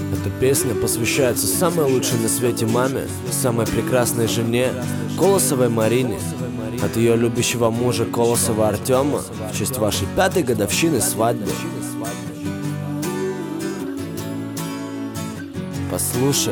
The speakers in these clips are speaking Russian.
Эта песня посвящается самой лучшей на свете маме, самой прекрасной жене Колосовой Марине, от ее любящего мужа Колосова Артема, в честь вашей 5-й годовщины свадьбы. Послушай.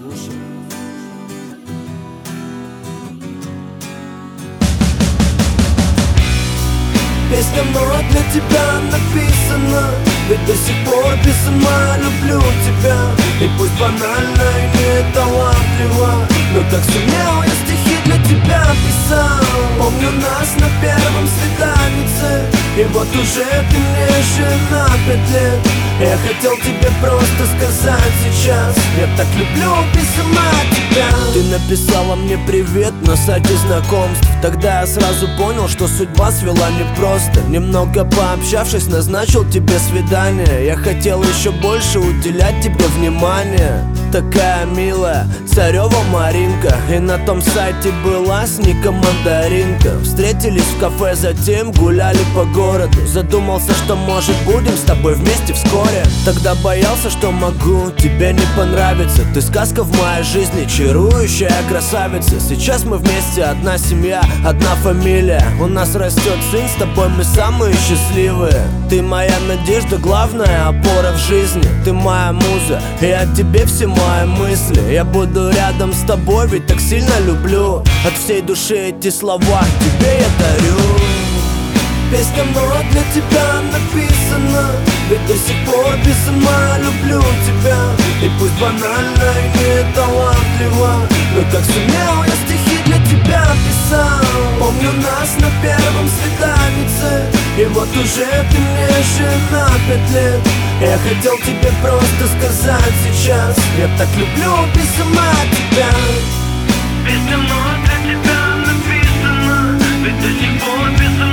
Песня мной для тебя написана, ведь до сих пор писана люблю тебя. И пусть банально и не талантливо, но так сумел я стихи для тебя писал. Помню нас на первом свиданице, и вот уже ты мне жена 5 лет. Я хотел тебе просто сказать сейчас, я так люблю письма тебя. Ты написала мне привет на сайте знакомств. Тогда я сразу понял, что судьба свела непросто. Немного пообщавшись, назначил тебе свидание. Я хотел еще больше уделять тебе внимание. Такая милая, Царева Маринка. И на том сайте была с ником Мандаринка. Встретились в кафе, затем гуляли по городу. Задумался, что может будем с тобой вместе вскоре. Тогда боялся, что могу тебе не понравиться. Ты сказка в моей жизни, чарующая красавица. Сейчас мы вместе, одна семья, одна фамилия. У нас растет сын, с тобой мы самые счастливые. Ты моя надежда, главная опора в жизни. Ты моя муза, и о тебе все мои мысли. Я буду рядом с тобой, ведь так сильно люблю. От всей души эти слова тебе я дарю. Песня мной для тебя написана, ведь до сих пор письма люблю тебя. И пусть банально и не талантливо, но как сумел я стихи для тебя писал. Помню нас на первом свиданице, и вот уже ты мне жена 5 лет. Я хотел тебе просто сказать сейчас, я так люблю письма тебя. Песня мной для тебя написана, ведь до сих пор письма